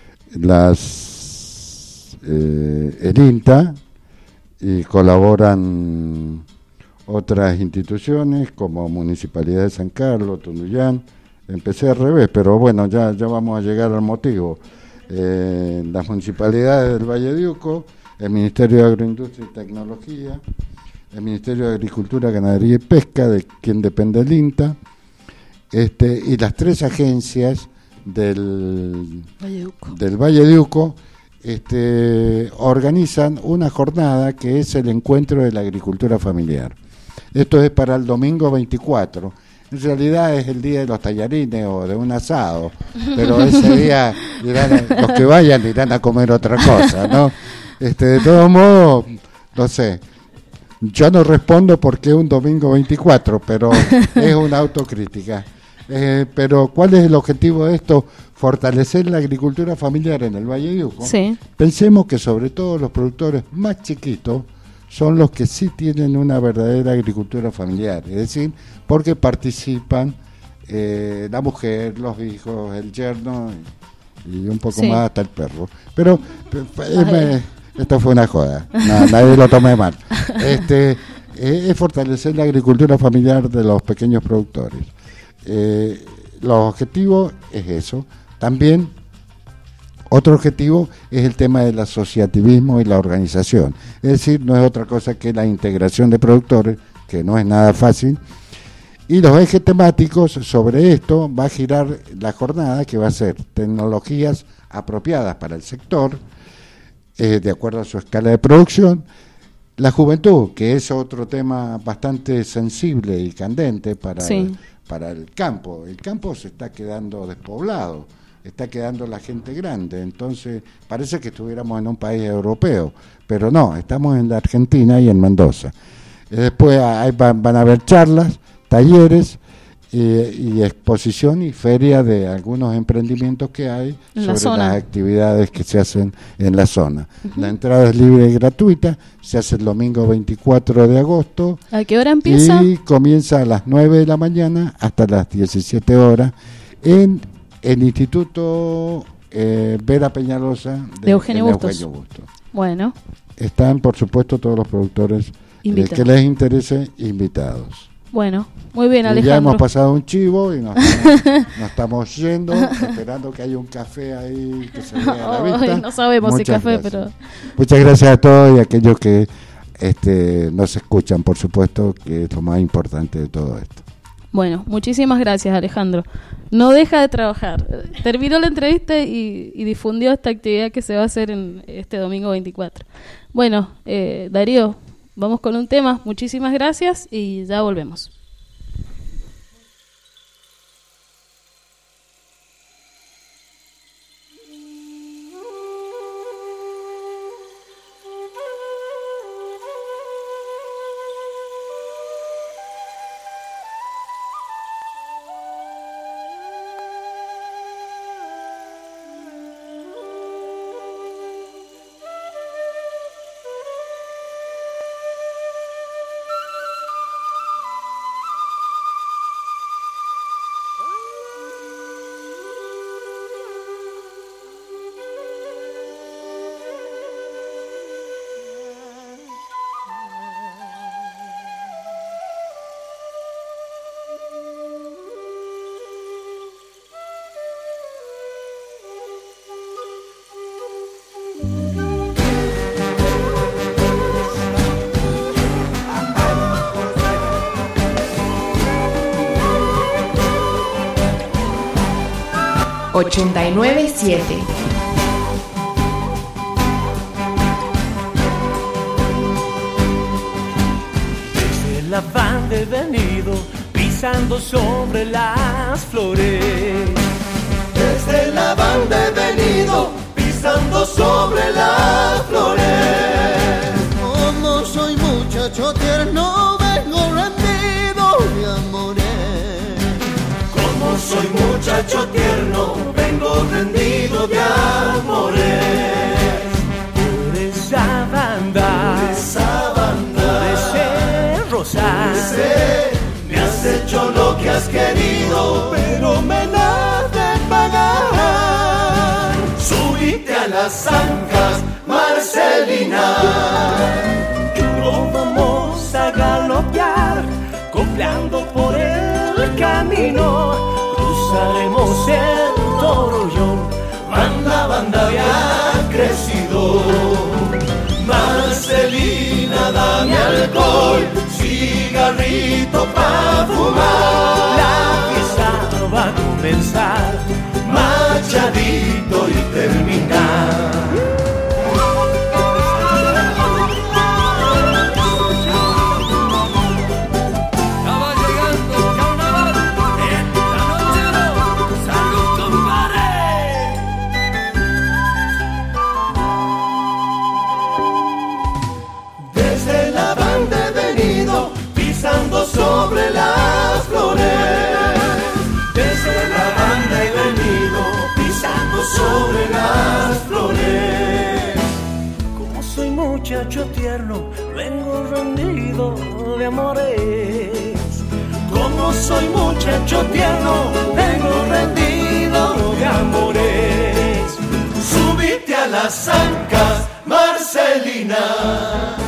el INTA y colaboran otras instituciones como Municipalidad de San Carlos, Tunuyán. Empecé al revés, pero bueno, ya vamos a llegar al motivo. Las municipalidades del Valle de Uco, el Ministerio de Agroindustria y Tecnología, el Ministerio de Agricultura, Ganadería y Pesca, de quien depende el INTA, y las 3 agencias del Valle de Uco organizan una jornada que es el encuentro de la agricultura familiar. Esto es para el domingo 24. En realidad es el día de los tallarines o de un asado, pero ese día los que vayan irán a comer otra cosa, ¿no? De todos modos, no sé, yo no respondo por qué un domingo 24, pero es una autocrítica. Pero ¿cuál es el objetivo de esto? Fortalecer la agricultura familiar en el Valle de Uco. Sí. Pensemos que sobre todo los productores más chiquitos son los que sí tienen una verdadera agricultura familiar, es decir, porque participan la mujer, los hijos, el yerno y un poco más hasta el perro. Pero esto fue una joda, nadie lo tome mal. Es fortalecer la agricultura familiar de los pequeños productores. Los objetivos es eso. También otro objetivo es el tema del asociativismo y la organización. Es decir, no es otra cosa que la integración de productores, que no es nada fácil. Y los ejes temáticos sobre esto va a girar la jornada, que va a ser tecnologías apropiadas para el sector, de acuerdo a su escala de producción. La juventud, que es otro tema bastante sensible y candente para el campo. El campo se está quedando despoblado, está quedando la gente grande, entonces parece que estuviéramos en un país europeo, pero no, estamos en la Argentina y en Mendoza. Después van a haber charlas, talleres y exposición y feria de algunos emprendimientos que hay sobre las actividades que se hacen en la zona. La entrada es libre y gratuita, se hace el domingo 24 de agosto. ¿A qué hora empieza? Y comienza a las 9 de la mañana hasta las 17 horas en el Instituto Vera Peñalosa de Eugenio Bustos. Bueno. Están, por supuesto, todos los productores que les interese invitados. Bueno, muy bien, Alejandro. Ya hemos pasado un chivo y nos estamos yendo, esperando que haya un café ahí que se vea a la vista. No sabemos si café, pero... Muchas gracias a todos y a aquellos que nos escuchan, por supuesto, que es lo más importante de todo esto. Bueno, muchísimas gracias, Alejandro. No deja de trabajar. Terminó la entrevista y difundió esta actividad que se va a hacer en este domingo 24. Bueno, Darío, vamos con un tema. Muchísimas gracias y ya volvemos. ...89.7. Desde la banda he venido pisando sobre las flores. Desde la banda he venido pisando sobre las flores. Como soy muchacho tierno, vengo rendido de amores. Como soy muchacho tierno, vengo rendido de amores. Por esa banda, por ese rosal, me has hecho lo que has querido, pero me la de pagar. Subite a las ancas, Marcelina, que no vamos a galopear, coplando por el camino. Cruzaremos el Torollón, banda había crecido. Marcelina, dame alcohol, cigarrito pa' fumar. La fiesta va a comenzar, machadito y terminar. Sobre las flores, desde la banda he venido pisando sobre las flores. Como soy muchacho tierno, vengo rendido de amores. Como soy muchacho tierno, vengo rendido de amores. Subite a las ancas, Marcelina.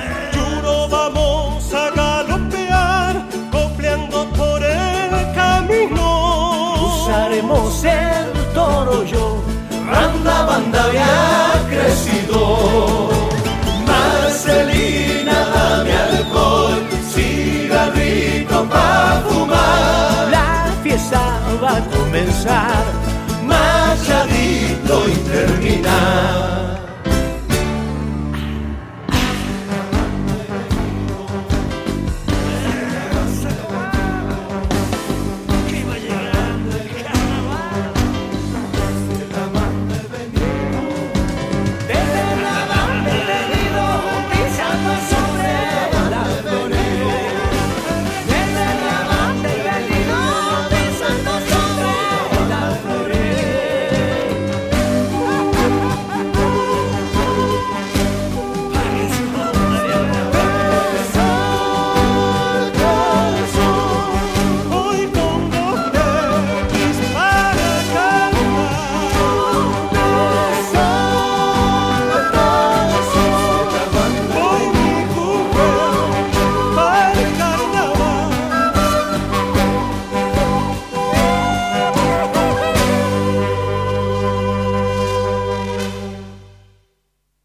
Cruzaremos el Torollón, banda había crecido. Marcelina, dame alcohol, cigarrito pa' fumar. La fiesta va a comenzar, machadito y terminar.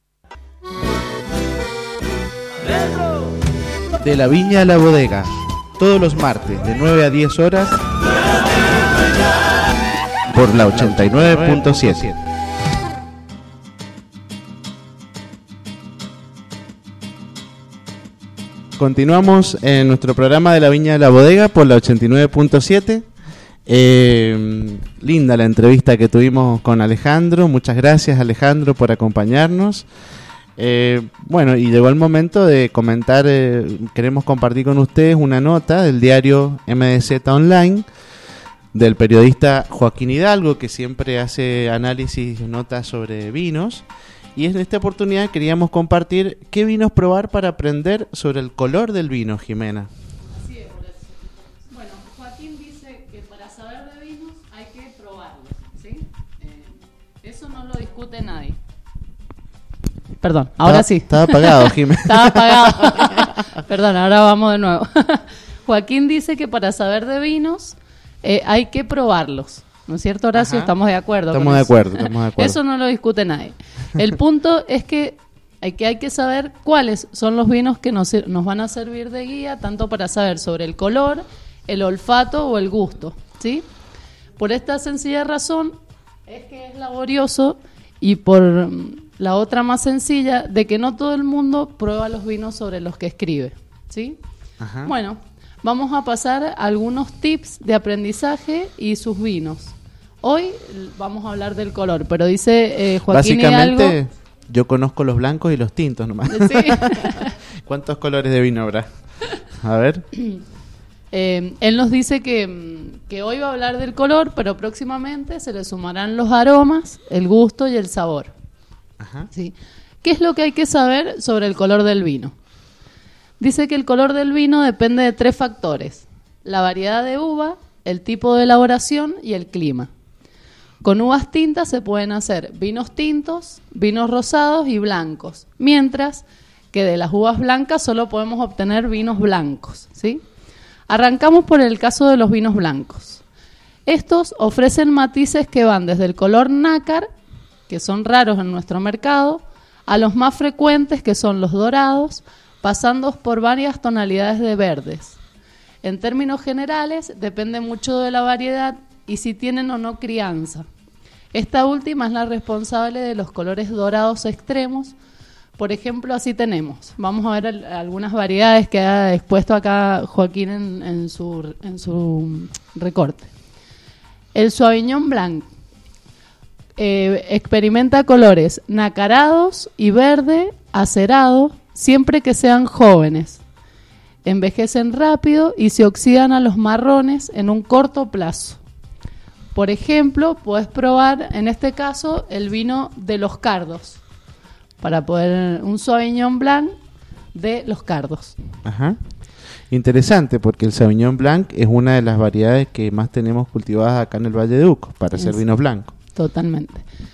De la viña a la bodega, todos los martes de 9 a 10 horas por la 89.7. Continuamos en nuestro programa de la Viña de la Bodega por la 89.7. Linda la entrevista que tuvimos con Alejandro. Muchas gracias, Alejandro, por acompañarnos. Bueno, y llegó el momento de comentar. Queremos compartir con ustedes una nota del diario MDZ Online del periodista Joaquín Hidalgo, que siempre hace análisis, notas sobre vinos. Y en esta oportunidad queríamos compartir qué vinos probar para aprender sobre el color del vino, Jimena. Así es, por eso. Bueno, Joaquín dice que para saber de vinos hay que probarlos, ¿sí? Eso no lo discute nadie. Perdón, ahora sí. Estaba apagado, Jimena. Estaba apagado. Perdón, ahora vamos de nuevo. Joaquín dice que para saber de vinos hay que probarlos. ¿No es cierto, Horacio? Ajá. Estamos de acuerdo. Estamos de acuerdo. Eso no lo discute nadie. El punto es que hay que saber cuáles son los vinos que nos van a servir de guía, tanto para saber sobre el color, el olfato o el gusto, ¿sí? Por esta sencilla razón es que es laborioso, y por la otra más sencilla, de que no todo el mundo prueba los vinos sobre los que escribe, ¿sí? Ajá. Bueno, vamos a pasar a algunos tips de aprendizaje y sus vinos. Hoy vamos a hablar del color, pero dice Joaquín Básicamente, Hidalgo, yo conozco los blancos y los tintos nomás. Sí. ¿Cuántos colores de vino habrá? A ver. Él nos dice que hoy va a hablar del color, pero próximamente se le sumarán los aromas, el gusto y el sabor. Ajá. ¿Sí? ¿Qué es lo que hay que saber sobre el color del vino? Dice que el color del vino depende de 3 factores: la variedad de uva, el tipo de elaboración y el clima. Con uvas tintas se pueden hacer vinos tintos, vinos rosados y blancos, mientras que de las uvas blancas solo podemos obtener vinos blancos, ¿sí? Arrancamos por el caso de los vinos blancos. Estos ofrecen matices que van desde el color nácar, que son raros en nuestro mercado, a los más frecuentes, que son los dorados, pasando por varias tonalidades de verdes. En términos generales, depende mucho de la variedad y si tienen o no crianza. Esta última es la responsable de los colores dorados extremos. Por ejemplo, así tenemos. Vamos a ver algunas variedades que ha expuesto acá Joaquín en su recorte. El Sauvignon Blanc experimenta colores nacarados y verde acerado, siempre que sean jóvenes. Envejecen rápido y se oxidan a los marrones en un corto plazo. Por ejemplo, puedes probar en este caso el vino de Los Cardos, para poder un Sauvignon Blanc de Los Cardos. Ajá. Interesante, porque el Sauvignon Blanc es una de las variedades que más tenemos cultivadas acá en el Valle de Uco para hacer vinos blancos. Totalmente.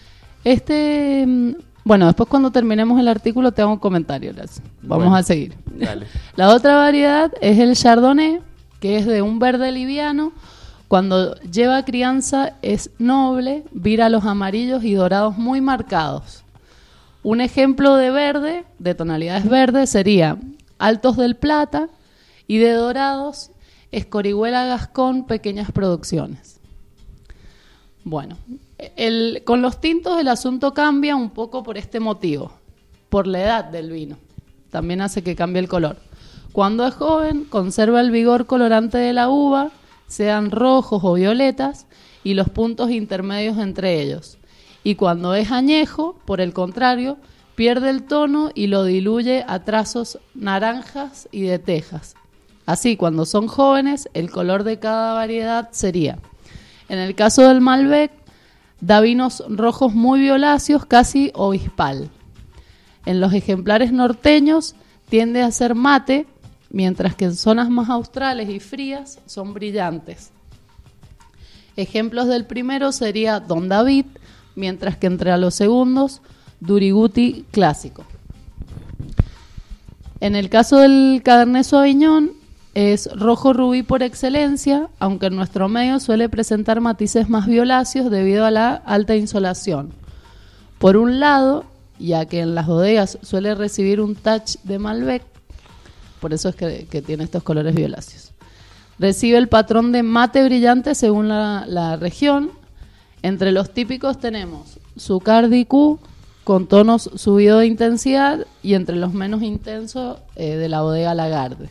Bueno, después cuando terminemos el artículo te hago un comentario. Vamos a seguir. Dale. La otra variedad es el Chardonnay, que es de un verde liviano. Cuando lleva crianza es noble, vira los amarillos y dorados muy marcados. Un ejemplo de verde, de tonalidades verdes, sería Altos del Plata, y de dorados, Escorihuela Gascón, Pequeñas Producciones. Bueno, con los tintos el asunto cambia un poco por este motivo, por la edad del vino. También hace que cambie el color. Cuando es joven, conserva el vigor colorante de la uva, sean rojos o violetas, y los puntos intermedios entre ellos. Y cuando es añejo, por el contrario, pierde el tono y lo diluye a trazos naranjas y de tejas. Así, cuando son jóvenes, el color de cada variedad sería: en el caso del Malbec, da vinos rojos muy violáceos, casi obispal. En los ejemplares norteños tiende a ser mate, mientras que en zonas más australes y frías son brillantes. Ejemplos del primero sería Don David, mientras que entre los segundos, Duriguti clásico. En el caso del Cabernet Sauvignon, es rojo rubí por excelencia, aunque en nuestro medio suele presentar matices más violáceos debido a la alta insolación. Por un lado, ya que en las bodegas suele recibir un touch de Malbec, por eso es que tiene estos colores violáceos. Recibe el patrón de mate brillante según la región. Entre los típicos tenemos Zucardi Q, con tonos subidos de intensidad, y entre los menos intensos de la bodega Lagarde.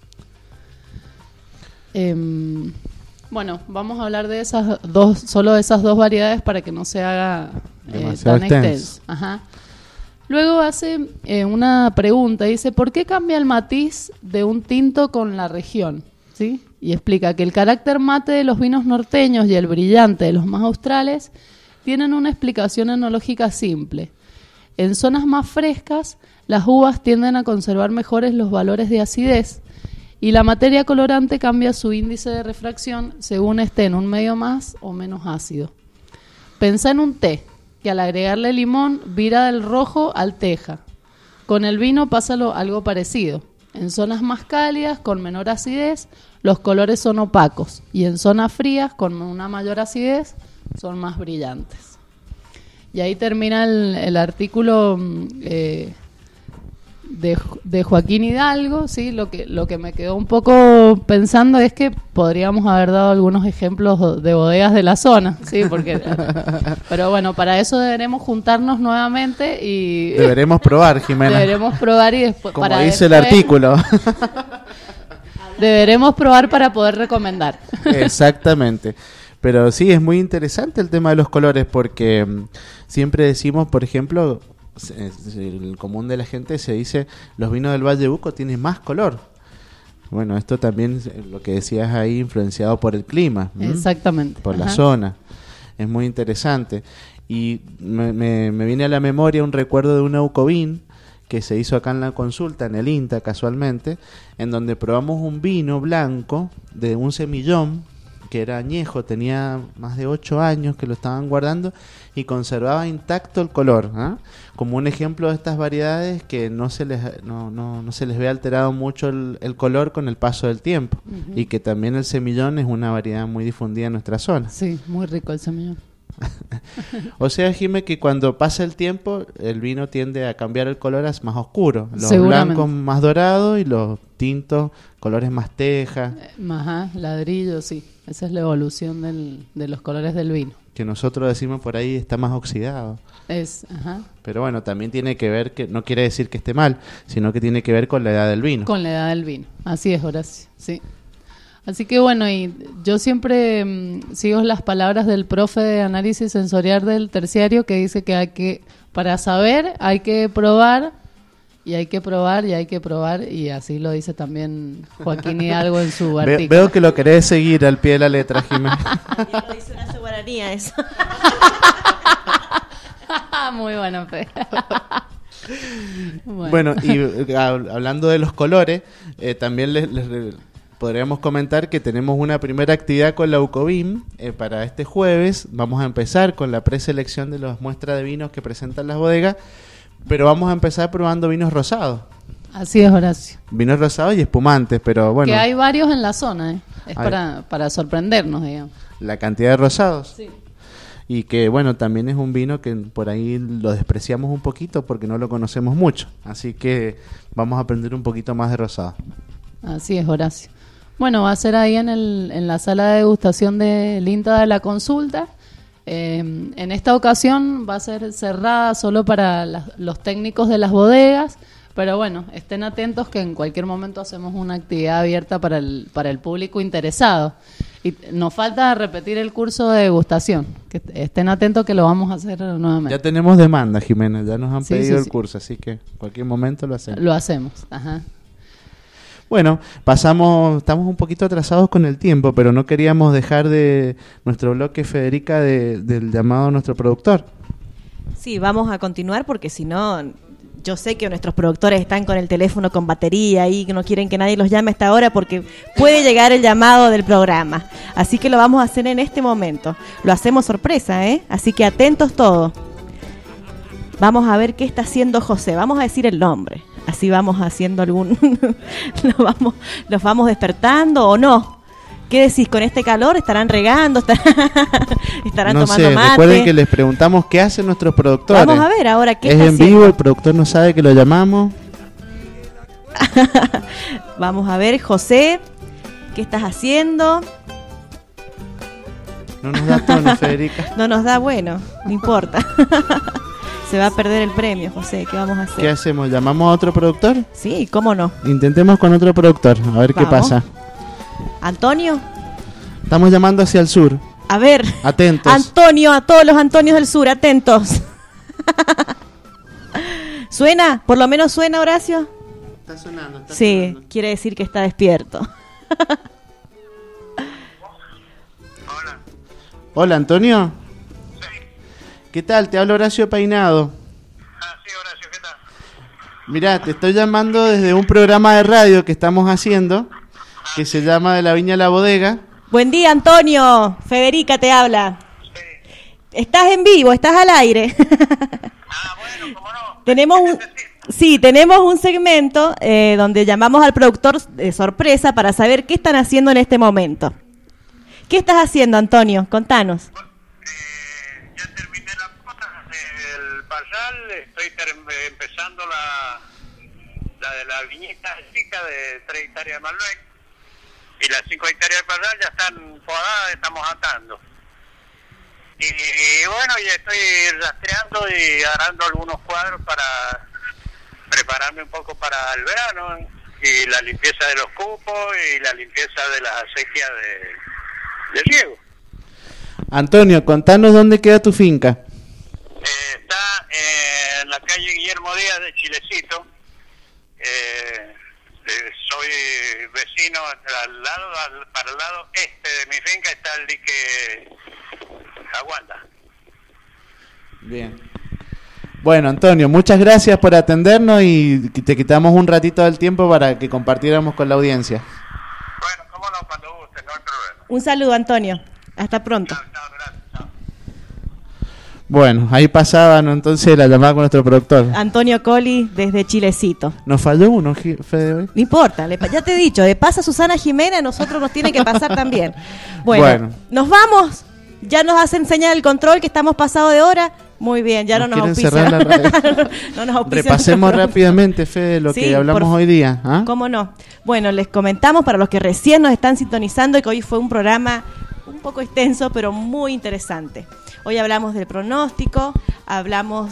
Bueno, vamos a hablar de solo de esas dos variedades para que no se haga tan extenso. Ajá. Luego hace una pregunta, dice, ¿por qué cambia el matiz de un tinto con la región? ¿Sí? Y explica que el carácter mate de los vinos norteños y el brillante de los más australes tienen una explicación enológica simple. En zonas más frescas, las uvas tienden a conservar mejores los valores de acidez y la materia colorante cambia su índice de refracción según esté en un medio más o menos ácido. Pensá en un té, que al agregarle limón vira del rojo al teja. Con el vino pasa algo parecido. En zonas más cálidas, con menor acidez, los colores son opacos, y en zonas frías, con una mayor acidez, son más brillantes. Y ahí termina el artículo de Joaquín Hidalgo, ¿sí? Lo que me quedó un poco pensando es que podríamos haber dado algunos ejemplos de bodegas de la zona, ¿sí? Pero bueno, para eso deberemos juntarnos nuevamente y... Deberemos probar, Jimena. Deberemos probar y después... Como dice el artículo. Deberemos probar para poder recomendar. Exactamente. Pero sí, es muy interesante el tema de los colores porque siempre decimos, por ejemplo, el común de la gente se dice los vinos del Valle de Uco tienen más color. Bueno, esto también lo que decías ahí, influenciado por el clima. Exactamente. Por la zona. Es muy interesante. Y me viene a la memoria un recuerdo de una Ucovin que se hizo acá en la consulta, en el INTA casualmente, en donde probamos un vino blanco de un semillón que era añejo, tenía más de 8 años que lo estaban guardando y conservaba intacto el color, ¿eh? Como un ejemplo de estas variedades que no se les ve alterado mucho el color con el paso del tiempo. Y que también el semillón es una variedad muy difundida en nuestra zona. Sí, muy rico el semillón. O sea, Jimé, que cuando pasa el tiempo el vino tiende a cambiar el color a más oscuro, los blancos más dorados y los tintos colores más teja, ladrillo, sí, esa es la evolución de los colores del vino, que nosotros decimos por ahí está más oxidado. Pero bueno, también tiene que ver, que no quiere decir que esté mal, sino que tiene que ver con la edad del vino. Con la edad del vino, así es, Horacio, sí. Así que bueno, y yo siempre sigo las palabras del profe de análisis sensorial del terciario que dice que para saber hay que probar y hay que probar y hay que probar, y así lo dice también Joaquín Hidalgo en su artículo. Veo que lo querés seguir al pie de la letra, Jiménez. Ya lo dice una guaranía eso. Muy bueno, Fe. Bueno, y hablando de los colores, también les podríamos comentar que tenemos una primera actividad con la Ucovin para este jueves. Vamos a empezar con la preselección de las muestras de vinos que presentan las bodegas, pero vamos a empezar probando vinos rosados. Así es, Horacio. Vinos rosados y espumantes, pero bueno. Que hay varios en la zona, es para sorprendernos, digamos. La cantidad de rosados. Sí. Y que bueno, también es un vino que por ahí lo despreciamos un poquito porque no lo conocemos mucho. Así que vamos a aprender un poquito más de rosado. Así es, Horacio. Bueno, va a ser ahí en la sala de degustación del INTA de la consulta. En esta ocasión va a ser cerrada solo para los técnicos de las bodegas, pero bueno, estén atentos que en cualquier momento hacemos una actividad abierta para el público interesado. Y nos falta repetir el curso de degustación, que estén atentos que lo vamos a hacer nuevamente. Ya tenemos demanda, Jimena, ya nos han pedido el curso, así que en cualquier momento lo hacemos. Lo hacemos, Bueno, estamos un poquito atrasados con el tiempo, pero no queríamos dejar de nuestro bloque, Federica, del llamado a nuestro productor. Sí, vamos a continuar porque si no, yo sé que nuestros productores están con el teléfono con batería y que no quieren que nadie los llame a esta hora porque puede llegar el llamado del programa. Así que lo vamos a hacer en este momento. Lo hacemos sorpresa, así que atentos todos. Vamos a ver qué está haciendo José. Vamos a decir el nombre. Así vamos haciendo los vamos despertando o no. ¿Qué decís? ¿Con este calor estarán regando? ¿Estarán no tomando sé, mate? Recuerden que les preguntamos qué hacen nuestros productores. Vamos a ver ahora qué es está en haciendo. vivo, el productor no sabe que lo llamamos. Vamos a ver, José, ¿Qué estás haciendo? No nos da tono, Federica. No nos da, bueno, no importa. Se va a perder el premio, José. ¿Qué vamos a hacer? ¿Qué hacemos? ¿Llamamos a otro productor? Sí, ¿cómo no? Intentemos con otro productor, a ver qué pasa. ¿Antonio? Estamos llamando hacia el sur. A ver. Atentos. Antonio, a todos los Antonios del sur, atentos. ¿Suena? ¿Por lo menos suena, Horacio? Está sonando. Sí, quiere decir que está despierto. Hola, Antonio. Sí. ¿Qué tal? Te habla Horacio Peinado. Sí, Horacio, ¿qué tal? Mirá, te estoy llamando desde un programa de radio que estamos haciendo, que se llama De la Viña a la Bodega. Buen día, Antonio. Federica te habla. Sí. Estás en vivo, estás al aire. Bueno, ¿cómo no? Tenemos un segmento donde llamamos al productor de sorpresa para saber qué están haciendo en este momento. ¿Qué estás haciendo, Antonio? Contanos. Ya terminé la poda del parral, estoy empezando la de la viñeta chica de 3 hectáreas de Malbec, y las 5 hectáreas de parral ya están podadas, estamos atando. Y bueno, ya estoy rastreando y arando algunos cuadros para prepararme un poco para el verano, y la limpieza de los cupos y la limpieza de las acequias de riego. Antonio, contanos dónde queda tu finca. Está en la calle Guillermo Díaz de Chilecito. Soy vecino para el lado este de mi finca está el dique Aguanta. Bien. Bueno, Antonio, muchas gracias por atendernos y te quitamos un ratito del tiempo para que compartiéramos con la audiencia. Bueno, cómo no, cuando guste, no hay problema. Un saludo, Antonio. Hasta pronto. Chao. Bueno, ahí pasaba, ¿no? Entonces la llamada con nuestro productor. Antonio Colli desde Chilecito. ¿Nos falló uno, Fede, hoy? No importa, ya te he dicho, de pasa Susana Jimena, nosotros nos tiene que pasar también. Bueno, nos vamos. Ya nos hacen señal el control que estamos pasado de hora. Muy bien, ya no nos auspician. No nos auspician. Repasemos rápidamente, Fede, lo que hablamos hoy día. ¿Ah? ¿Cómo no? Bueno, les comentamos para los que recién nos están sintonizando que hoy fue un programa un poco extenso, pero muy interesante. Hoy hablamos del pronóstico, hablamos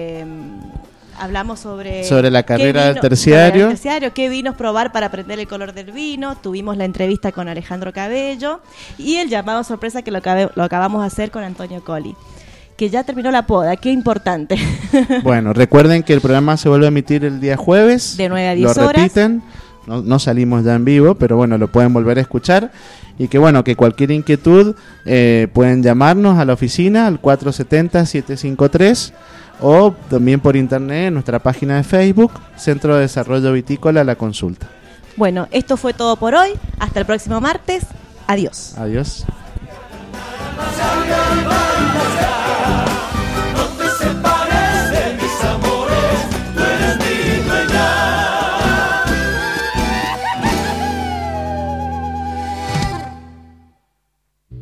sobre la carrera del terciario, qué vinos probar para aprender el color del vino. Tuvimos la entrevista con Alejandro Cabello y el llamado sorpresa que lo acabamos de hacer con Antonio Colli, que ya terminó la poda. Qué importante. Bueno, recuerden que el programa se vuelve a emitir el día jueves de 9 a 10 horas. Lo repiten, no salimos ya en vivo, pero bueno, lo pueden volver a escuchar. Y que bueno, que cualquier inquietud pueden llamarnos a la oficina al 470-753 o también por internet en nuestra página de Facebook, Centro de Desarrollo Vitícola La Consulta. Bueno, esto fue todo por hoy. Hasta el próximo martes. Adiós. Adiós.